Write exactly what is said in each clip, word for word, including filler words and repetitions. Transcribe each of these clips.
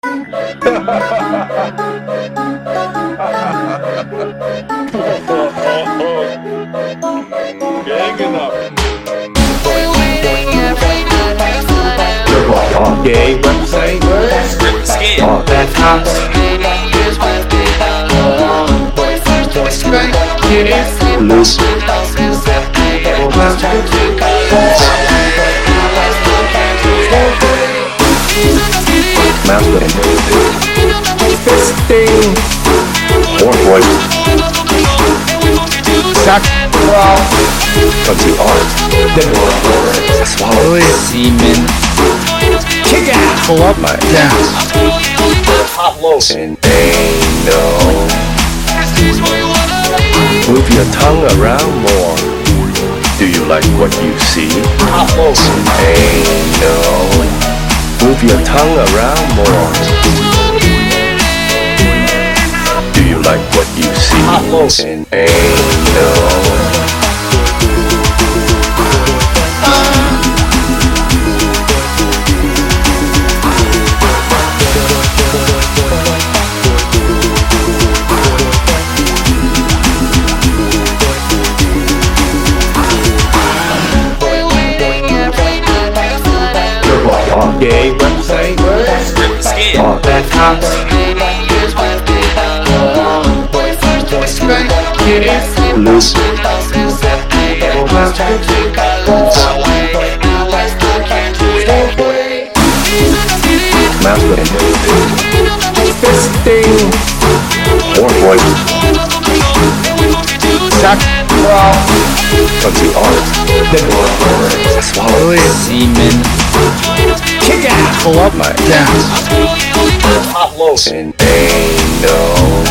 Gang enough. Gay website. Skin. Oh, that house. Loose. Masculine. Fisting. Or voice. Sack. Country art. Then swallow. Semen. Kick ass. Pull up my ass. Top low. And anal. Move your tongue around more. Do you like what you see? Top low. Anal. Move your tongue around more. Do you like what you see? Top low. And anal. Gay website. Skin. Oh, that house. Loose. Masculine. Fisting. Or voice. Sack. Country art. Then swallow. Semen. Kick ass. Pull up my ass. Top low. And anal.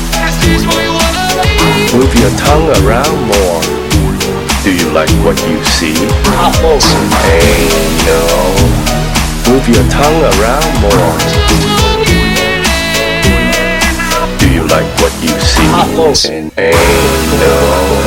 Move your tongue around more. Do you like what you see? Top low. Anal. Move your tongue around more. Do you like what you see? Top low. And anal.